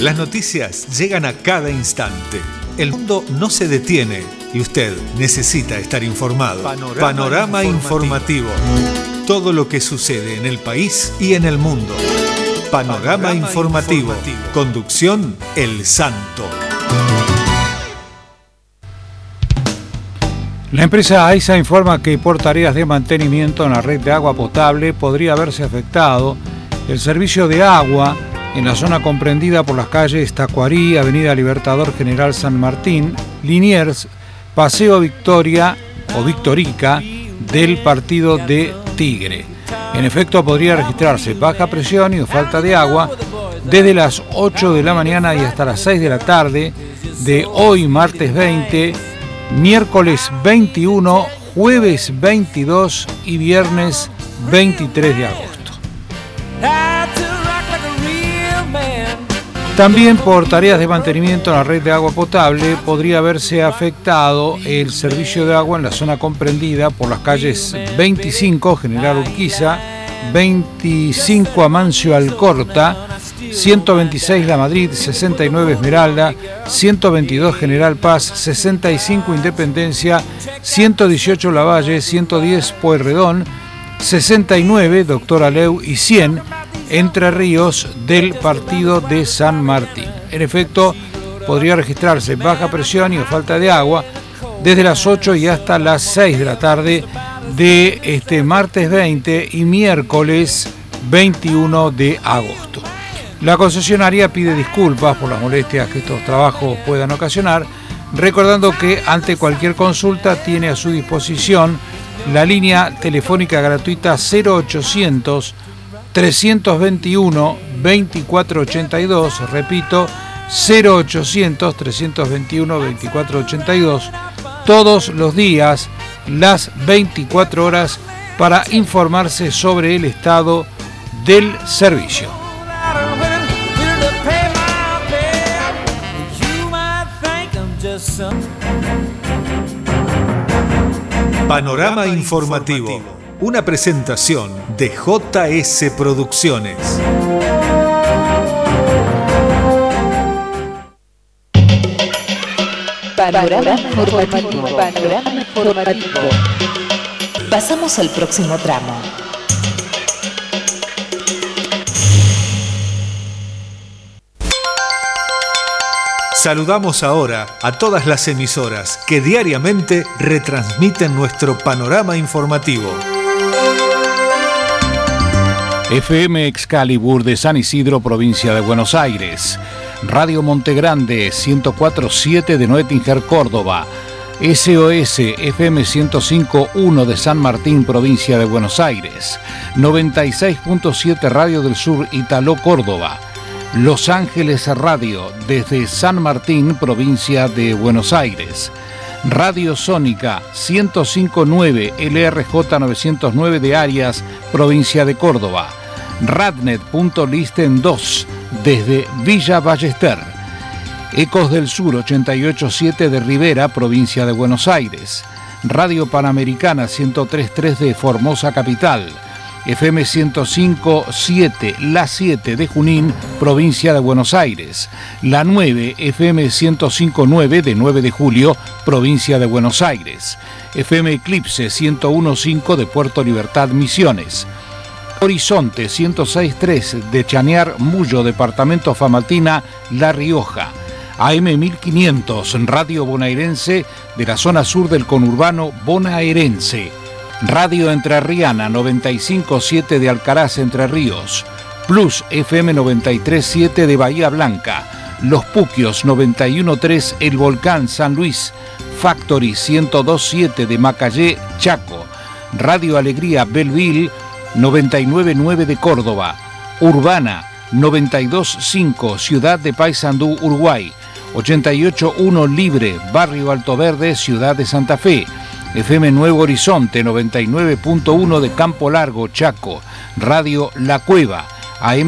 Las noticias llegan a cada instante. El mundo no se detiene y usted necesita estar informado. Panorama informativo. Todo lo que sucede en el país y en el mundo. Panorama informativo. Conducción El Santo. La empresa AISA informa que por tareas de mantenimiento en la red de agua potable podría haberse afectado el servicio de agua en la zona comprendida por las calles Tacuarí, Avenida Libertador General San Martín, Liniers, Paseo Victoria o Victorica del partido de Tigre. En efecto, podría registrarse baja presión y falta de agua desde las 8 de la mañana y hasta las 6 de la tarde de hoy, martes 20, miércoles 21, jueves 22 y viernes 23 de agosto. También por tareas de mantenimiento en la red de agua potable podría haberse afectado el servicio de agua en la zona comprendida por las calles 25 General Urquiza, 25 Amancio Alcorta, 126 La Madrid, 69 Esmeralda, 122 General Paz, 65 Independencia, 118 Lavalle, 110 Pueyrredón, 69 Doctor Aleu y 100 Entre Ríos del partido de San Martín. En efecto, podría registrarse baja presión y falta de agua desde las 8 y hasta las 6 de la tarde de este martes 20 y miércoles 21 de agosto. La concesionaria pide disculpas por las molestias que estos trabajos puedan ocasionar, recordando que ante cualquier consulta tiene a su disposición la línea telefónica gratuita 0800 321 2482, repito, 0800 321 2482, todos los días, las 24 horas, para informarse sobre el estado del servicio. Panorama informativo. Una presentación de JS Producciones. Panorama informativo. Panorama informativo. Pasamos al próximo tramo. Saludamos ahora a todas las emisoras que diariamente retransmiten nuestro panorama informativo. FM Excalibur de San Isidro, provincia de Buenos Aires. Radio Montegrande 104.7 de Noetinger, Córdoba. SOS FM 105.1 de San Martín, provincia de Buenos Aires. 96.7 Radio del Sur, Italó, Córdoba. Los Ángeles Radio desde San Martín, provincia de Buenos Aires. Radio Sónica 105.9 LRJ 909 de Arias, provincia de Córdoba. Radnet.listen 2 desde Villa Ballester. Ecos del Sur 88.7 de Rivera, provincia de Buenos Aires. Radio Panamericana 103.3 de Formosa Capital. FM 105.7 La 7 de Junín, provincia de Buenos Aires. La 9 FM 105.9 de 9 de Julio, provincia de Buenos Aires. FM Eclipse 101.5 de Puerto Libertad, Misiones. Horizonte 106.3 de Chañar Mullo, departamento Famatina, La Rioja. AM 1500, Radio Bonaerense de la zona sur del conurbano bonaerense. Radio Entrerriana 95.7 de Alcaraz, Entre Ríos. Plus FM 93.7 de Bahía Blanca. Los Puquios 91.3 El Volcán, San Luis. Factory 102.7 de Macayé, Chaco. Radio Alegría Belleville 99.9 de Córdoba. Urbana 92.5 Ciudad de Paysandú, Uruguay. 88.1 Libre, Barrio Alto Verde, Ciudad de Santa Fe. FM Nuevo Horizonte 99.1 de Campo Largo, Chaco. Radio La Cueva, AM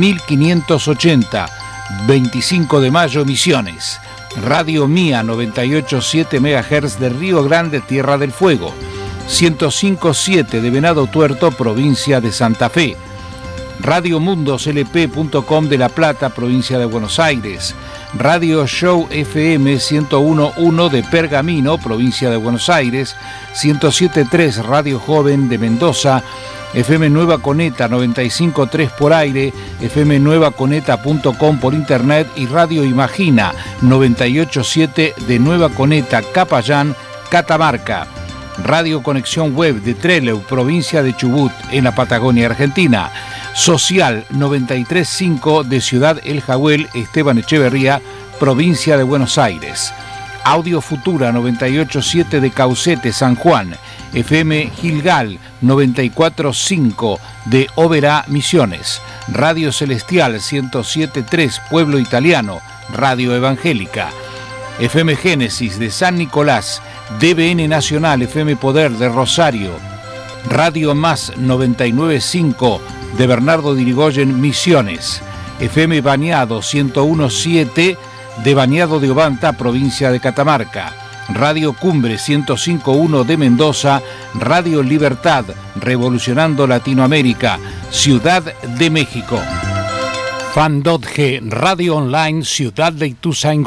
1580, 25 de mayo, Misiones. Radio Mía 98.7 MHz de Río Grande, Tierra del Fuego. 105.7 de Venado Tuerto, provincia de Santa Fe. Radio MundosLP.com de La Plata, provincia de Buenos Aires. Radio Show FM 101.1 de Pergamino, provincia de Buenos Aires. 107.3 Radio Joven de Mendoza. FM Nueva Coneta 95.3 por aire, FM nuevaconeta.com por internet y Radio Imagina 98.7 de Nueva Coneta, Capayán, Catamarca. Radio Conexión Web de Trelew, provincia de Chubut, en la Patagonia Argentina. Social 93.5 de Ciudad El Jagüel, Esteban Echeverría, provincia de Buenos Aires. Audio Futura 98.7 de Caucete, San Juan. FM Gilgal 94.5 de Oberá, Misiones. Radio Celestial 107.3 Pueblo Italiano, Radio Evangélica. FM Génesis de San Nicolás. DBN Nacional, FM Poder de Rosario. Radio Más 99.5 de Bernardo de Irigoyen, Misiones. FM Bañado 101.7 de Bañado de Obanta, provincia de Catamarca. Radio Cumbre 105.1 de Mendoza. Radio Libertad, revolucionando Latinoamérica, Ciudad de México. Fandotge, Radio Online, Ciudad de Ituzaingó.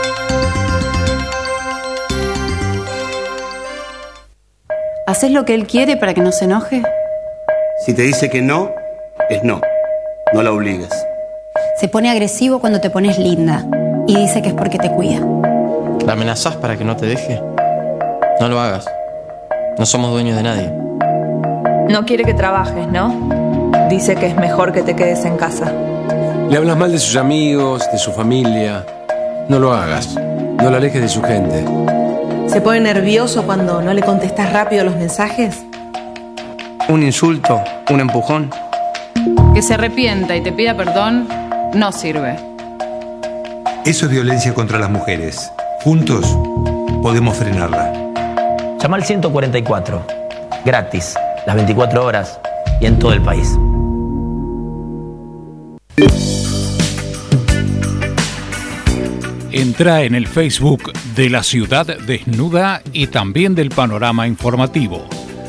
¿Haces lo que él quiere para que no se enoje? Si te dice que no, es no. No la obligues. Se pone agresivo cuando te pones linda y dice que es porque te cuida. ¿La amenazás para que no te deje? No lo hagas. No somos dueños de nadie. No quiere que trabajes, ¿no? Dice que es mejor que te quedes en casa. Le hablas mal de sus amigos, de su familia. No lo hagas. No la alejes de su gente. ¿Se pone nervioso cuando no le contestas rápido los mensajes? Un insulto, un empujón. Que se arrepienta y te pida perdón no sirve. Eso es violencia contra las mujeres. Juntos podemos frenarla. Llama al 144, gratis, las 24 horas y en todo el país. Entra en el Facebook de La Ciudad Desnuda y también del Panorama Informativo.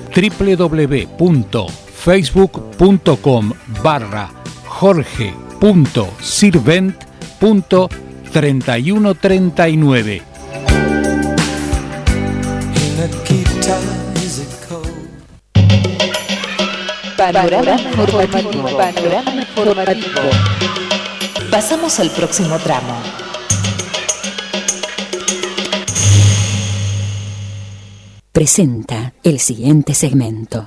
www.facebook.com/jorge.sirvent.3139. Panorama informativo. Panorama informativo. Pasamos al próximo tramo. Presenta el siguiente segmento.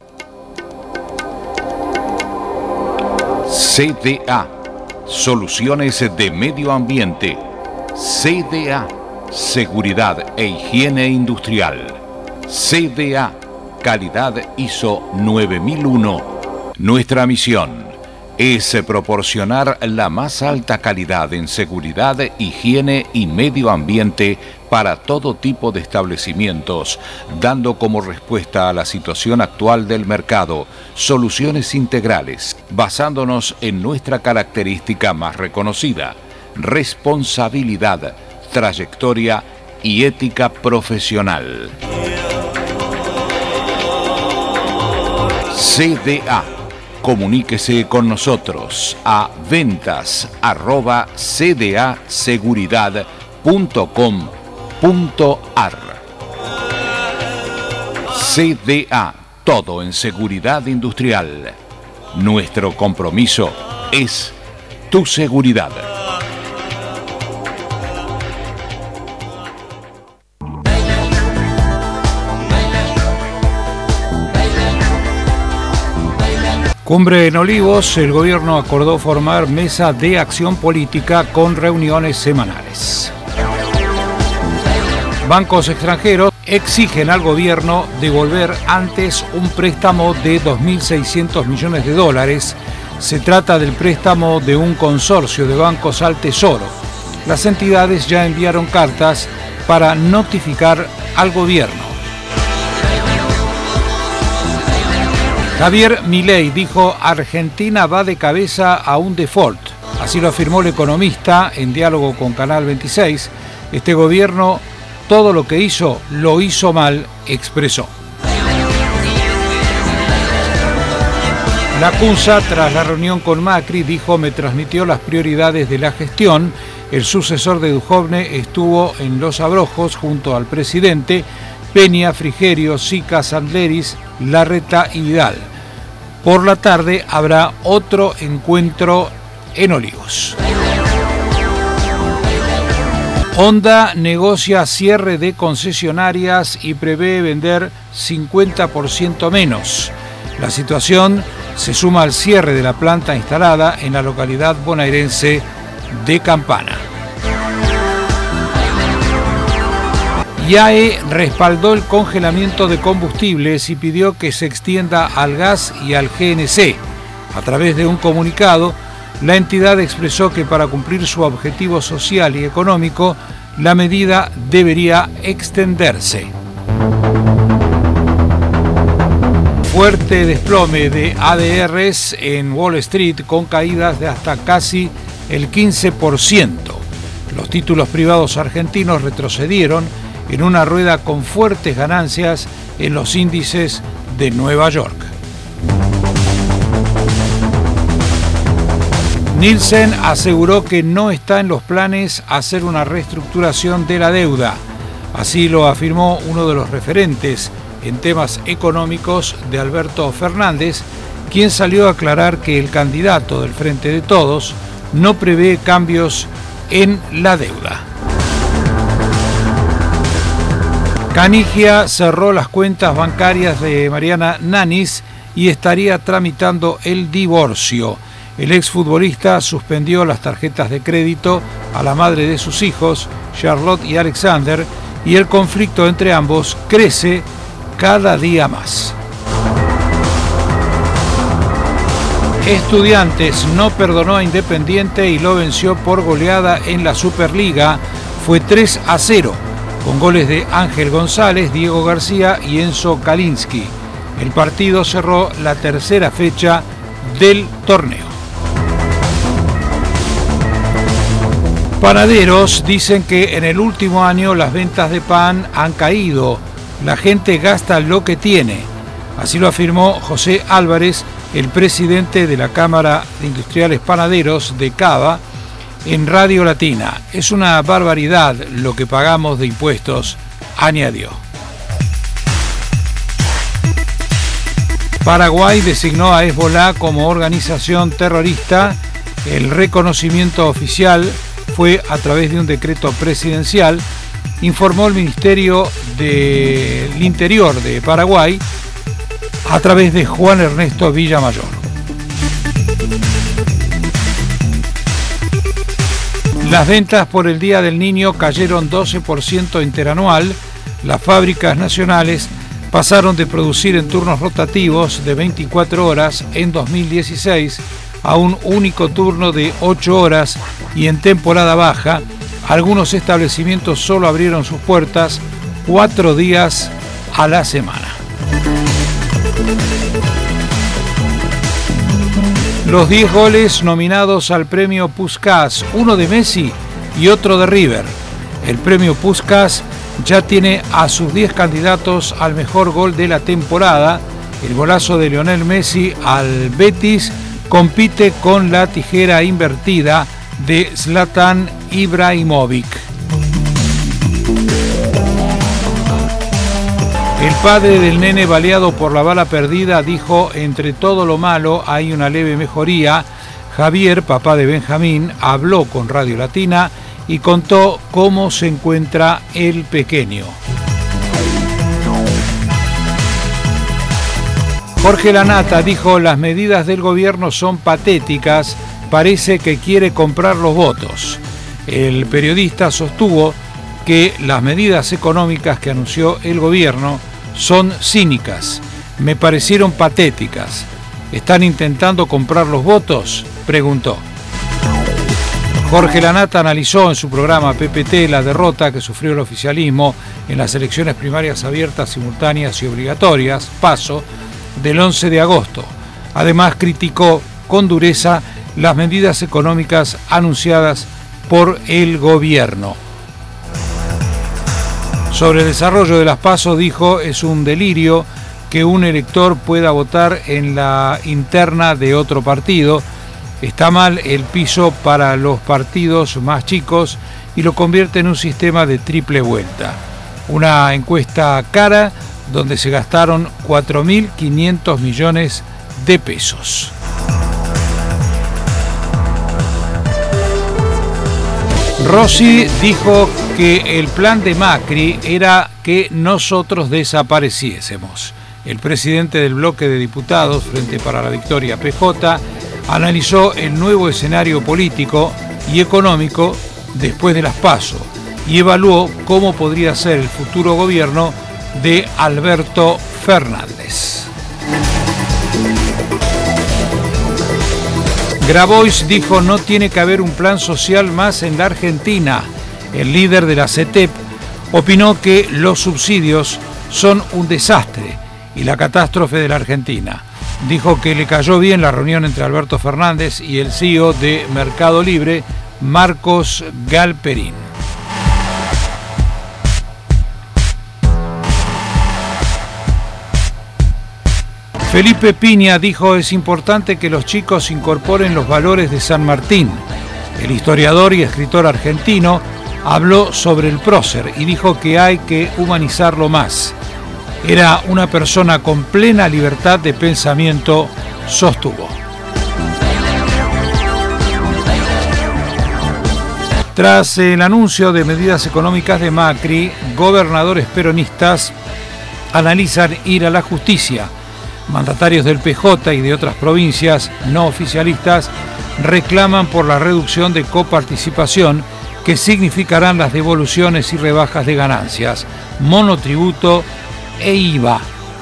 CDA, Soluciones de Medio Ambiente. CDA, Seguridad e Higiene Industrial. CDA, Calidad ISO 9001. Nuestra misión es proporcionar la más alta calidad en seguridad, higiene y medio ambiente para todo tipo de establecimientos, dando como respuesta a la situación actual del mercado soluciones integrales, basándonos en nuestra característica más reconocida: responsabilidad, trayectoria y ética profesional. CDA. Comuníquese con nosotros a ventas@cdaseguridad.com.ar. CDA, todo en seguridad industrial. Nuestro compromiso es tu seguridad. Cumbre en Olivos, el gobierno acordó formar mesa de acción política con reuniones semanales. Bancos extranjeros exigen al gobierno devolver antes un préstamo de 2.600 millones de dólares. Se trata del préstamo de un consorcio de bancos al Tesoro. Las entidades ya enviaron cartas para notificar al gobierno. Javier Milei dijo: Argentina va de cabeza a un default. Así lo afirmó el economista en diálogo con Canal 26. Este gobierno, todo lo que hizo, lo hizo mal, expresó. La CUNSA, tras la reunión con Macri, dijo: me transmitió las prioridades de la gestión. El sucesor de Duhovne estuvo en Los Abrojos junto al presidente, Peña, Frigerio, Sica, Sandleris, Larreta y Vidal. Por la tarde habrá otro encuentro en Olivos. Honda negocia cierre de concesionarias y prevé vender 50% menos. La situación se suma al cierre de la planta instalada en la localidad bonaerense de Campana. IAE respaldó el congelamiento de combustibles y pidió que se extienda al gas y al GNC. A través de un comunicado, la entidad expresó que para cumplir su objetivo social y económico, la medida debería extenderse. Fuerte desplome de ADRs en Wall Street con caídas de hasta casi el 15%. Los títulos privados argentinos retrocedieron en una rueda con fuertes ganancias en los índices de Nueva York. Nielsen aseguró que no está en los planes hacer una reestructuración de la deuda. Así lo afirmó uno de los referentes en temas económicos de Alberto Fernández, quien salió a aclarar que el candidato del Frente de Todos no prevé cambios en la deuda. Canigia cerró las cuentas bancarias de Mariana Nanis y estaría tramitando el divorcio. El exfutbolista suspendió las tarjetas de crédito a la madre de sus hijos, Charlotte y Alexander, y el conflicto entre ambos crece cada día más. Estudiantes no perdonó a Independiente y lo venció por goleada en la Superliga. Fue 3-0, con goles de Ángel González, Diego García y Enzo Kalinski. El partido cerró la tercera fecha del torneo. Panaderos dicen que en el último año las ventas de pan han caído. La gente gasta lo que tiene. Así lo afirmó José Álvarez, el presidente de la Cámara de Industriales Panaderos de Cava, en Radio Latina. Es una barbaridad lo que pagamos de impuestos, añadió. Paraguay designó a Hezbolá como organización terrorista. El reconocimiento oficial fue a través de un decreto presidencial, informó el Ministerio del Interior de Paraguay a través de Juan Ernesto Villamayor. Las ventas por el Día del Niño cayeron 12% interanual. Las fábricas nacionales pasaron de producir en turnos rotativos de 24 horas en 2016 a un único turno de 8 horas y en temporada baja. Algunos establecimientos solo abrieron sus puertas 4 días a la semana. Los 10 goles nominados al premio Puskás, uno de Messi y otro de River. El premio Puskás ya tiene a sus 10 candidatos al mejor gol de la temporada. El golazo de Lionel Messi al Betis compite con la tijera invertida de Zlatan Ibrahimovic. El padre del nene baleado por la bala perdida dijo: entre todo lo malo hay una leve mejoría. Javier, papá de Benjamín, habló con Radio Latina y contó cómo se encuentra el pequeño. Jorge Lanata dijo: las medidas del gobierno son patéticas, parece que quiere comprar los votos. El periodista sostuvo que las medidas económicas que anunció el gobierno son cínicas, me parecieron patéticas. ¿Están intentando comprar los votos?, preguntó. Jorge Lanata analizó en su programa PPT la derrota que sufrió el oficialismo en las elecciones primarias abiertas, simultáneas y obligatorias, PASO, del 11 de agosto. Además, criticó con dureza las medidas económicas anunciadas por el gobierno. Sobre el desarrollo de las PASO dijo: es un delirio que un elector pueda votar en la interna de otro partido. Está mal el piso para los partidos más chicos y lo convierte en un sistema de triple vuelta. Una encuesta cara donde se gastaron 4.500 millones de pesos. Rossi dijo que el plan de Macri era que nosotros desapareciésemos. El presidente del bloque de diputados, Frente para la Victoria PJ, analizó el nuevo escenario político y económico después de las PASO y evaluó cómo podría ser el futuro gobierno de Alberto Fernández. Grabois dijo: no tiene que haber un plan social más en la Argentina. El líder de la CETEP opinó que los subsidios son un desastre y la catástrofe de la Argentina. Dijo que le cayó bien la reunión entre Alberto Fernández y el CEO de Mercado Libre, Marcos Galperín. Felipe Piña dijo: es importante que los chicos incorporen los valores de San Martín. El historiador y escritor argentino habló sobre el prócer y dijo que hay que humanizarlo más. Era una persona con plena libertad de pensamiento, sostuvo. Tras el anuncio de medidas económicas de Macri, gobernadores peronistas analizan ir a la justicia. Mandatarios del PJ y de otras provincias no oficialistas reclaman por la reducción de coparticipación que significarán las devoluciones y rebajas de ganancias, monotributo e IVA.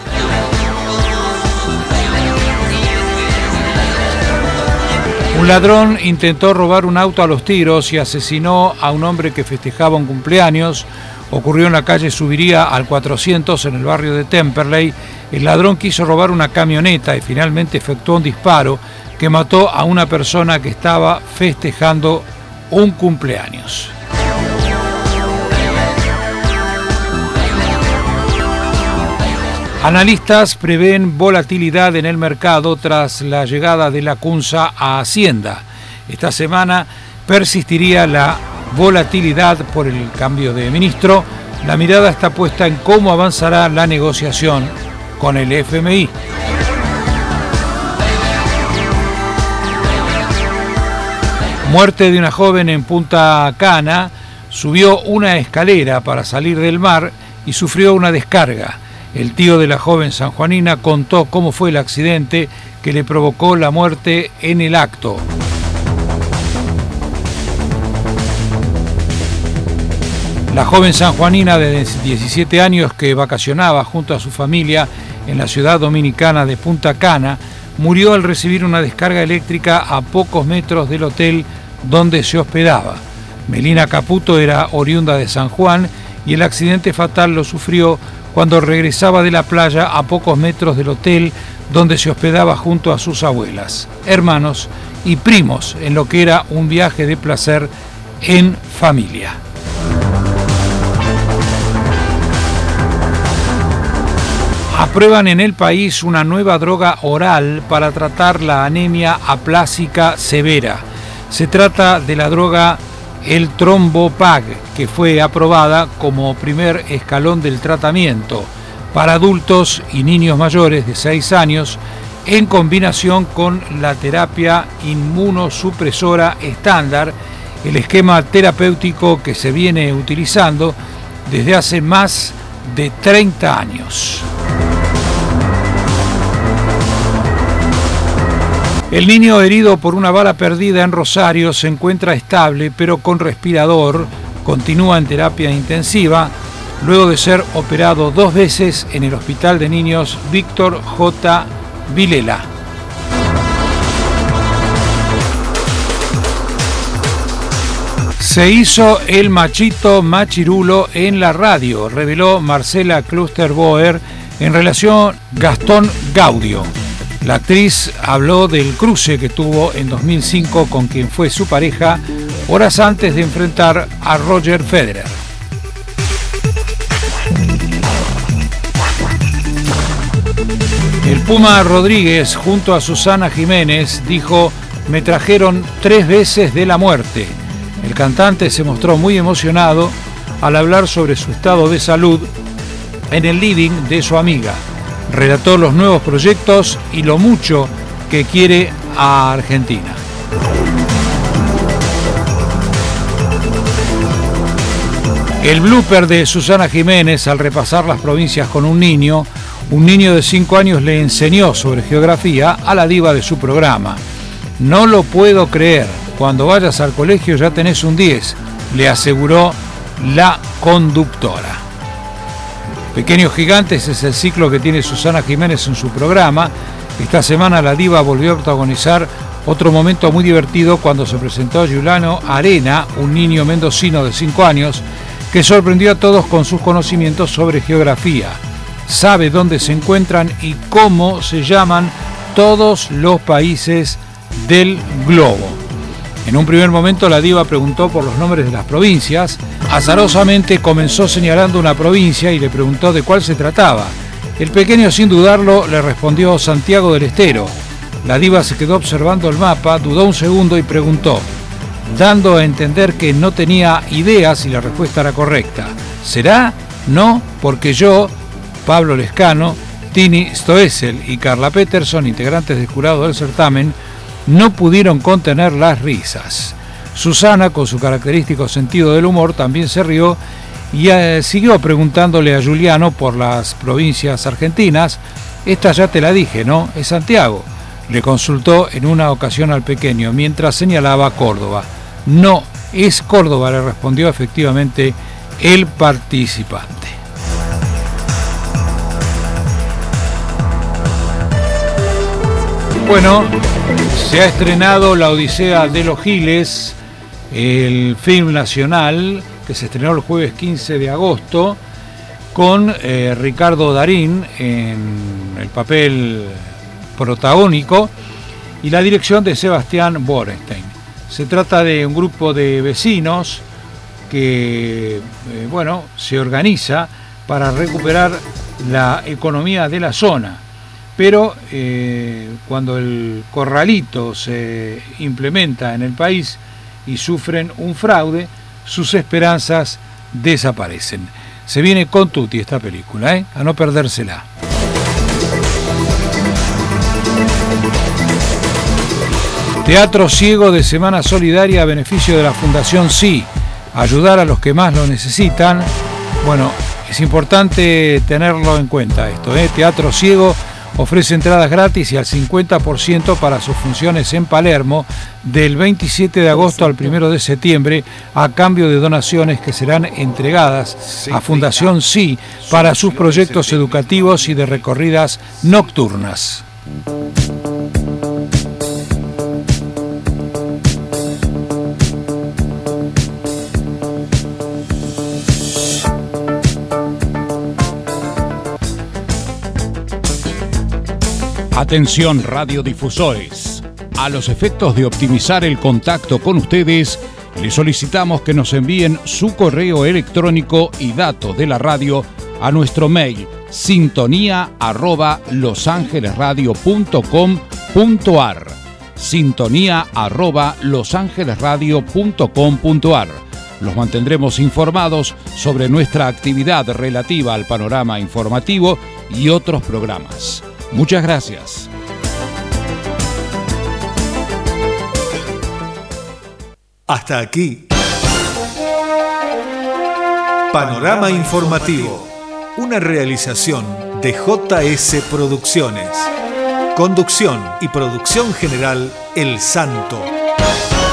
Un ladrón intentó robar un auto a los tiros y asesinó a un hombre que festejaba un cumpleaños. Ocurrió en la calle Subiría al 400 en el barrio de Temperley. El ladrón quiso robar una camioneta y finalmente efectuó un disparo que mató a una persona que estaba festejando un cumpleaños. Analistas prevén volatilidad en el mercado tras la llegada de la CUNSA a Hacienda. Esta semana persistiría la volatilidad por el cambio de ministro. La mirada está puesta en cómo avanzará la negociación con el FMI. Muerte de una joven en Punta Cana. Subió una escalera para salir del mar y sufrió una descarga. El tío de la joven sanjuanina contó cómo fue el accidente que le provocó la muerte en el acto. La joven sanjuanina de 17 años que vacacionaba junto a su familia en la ciudad dominicana de Punta Cana murió al recibir una descarga eléctrica a pocos metros del hotel donde se hospedaba. Melina Caputo era oriunda de San Juan y el accidente fatal lo sufrió cuando regresaba de la playa a pocos metros del hotel donde se hospedaba junto a sus abuelas, hermanos y primos en lo que era un viaje de placer en familia. Aprueban en el país una nueva droga oral para tratar la anemia aplásica severa. Se trata de la droga el Trombopag, que fue aprobada como primer escalón del tratamiento para adultos y niños mayores de 6 años en combinación con la terapia inmunosupresora estándar, el esquema terapéutico que se viene utilizando desde hace más de 30 años. El niño herido por una bala perdida en Rosario se encuentra estable, pero con respirador, continúa en terapia intensiva, luego de ser operado 2 veces en el Hospital de Niños Víctor J. Vilela. Se hizo el machito machirulo en la radio, reveló Marcela Kluster-Boer en relación a Gastón Gaudio. La actriz habló del cruce que tuvo en 2005 con quien fue su pareja, horas antes de enfrentar a Roger Federer. El Puma Rodríguez, junto a Susana Jiménez, dijo: me trajeron 3 veces de la muerte. El cantante se mostró muy emocionado al hablar sobre su estado de salud en el living de su amiga. Relató los nuevos proyectos y lo mucho que quiere a Argentina. El blooper de Susana Jiménez al repasar las provincias con un niño de 5 años le enseñó sobre geografía a la diva de su programa. No lo puedo creer, cuando vayas al colegio ya tenés un 10, le aseguró la conductora. Pequeños Gigantes es el ciclo que tiene Susana Jiménez en su programa. Esta semana la diva volvió a protagonizar otro momento muy divertido cuando se presentó a Giuliano Arena, un niño mendocino de 5 años, que sorprendió a todos con sus conocimientos sobre geografía. Sabe dónde se encuentran y cómo se llaman todos los países del globo. En un primer momento la diva preguntó por los nombres de las provincias. Azarosamente comenzó señalando una provincia y le preguntó de cuál se trataba. El pequeño, sin dudarlo, le respondió Santiago del Estero. La diva se quedó observando el mapa, dudó un segundo y preguntó, dando a entender que no tenía idea si la respuesta era correcta. ¿Será? No, porque yo, Pablo Lescano, Tini Stoessel y Carla Peterson, integrantes del jurado del certamen, no pudieron contener las risas. Susana, con su característico sentido del humor, también se rió y siguió preguntándole a Giuliano por las provincias argentinas. Esta ya te la dije, ¿no? Es Santiago. Le consultó en una ocasión al pequeño mientras señalaba Córdoba. No, es Córdoba, le respondió efectivamente el participante. Bueno, se ha estrenado La Odisea de los Giles, el film nacional que se estrenó el jueves 15 de agosto con Ricardo Darín en el papel protagónico y la dirección de Sebastián Borenstein. Se trata de un grupo de vecinos que se organiza para recuperar la economía de la zona. Pero cuando el corralito se implementa en el país y sufren un fraude, sus esperanzas desaparecen. Se viene con tutti esta película, a no perdérsela. Teatro Ciego de Semana Solidaria a beneficio de la Fundación Sí. Ayudar a los que más lo necesitan. Bueno, es importante tenerlo en cuenta esto. Teatro Ciego ofrece entradas gratis y al 50% para sus funciones en Palermo del 27 de agosto al 1 de septiembre a cambio de donaciones que serán entregadas a Fundación Sí para sus proyectos educativos y de recorridas nocturnas. Atención radiodifusores, a los efectos de optimizar el contacto con ustedes, les solicitamos que nos envíen su correo electrónico y datos de la radio a nuestro mail sintonía@losangelesradio.com.ar sintonía@losangelesradio.com.ar. Los mantendremos informados sobre nuestra actividad relativa al panorama informativo y otros programas. Muchas gracias. Hasta aquí. Panorama Informativo. Una realización de JS Producciones. Conducción y producción general El Santo.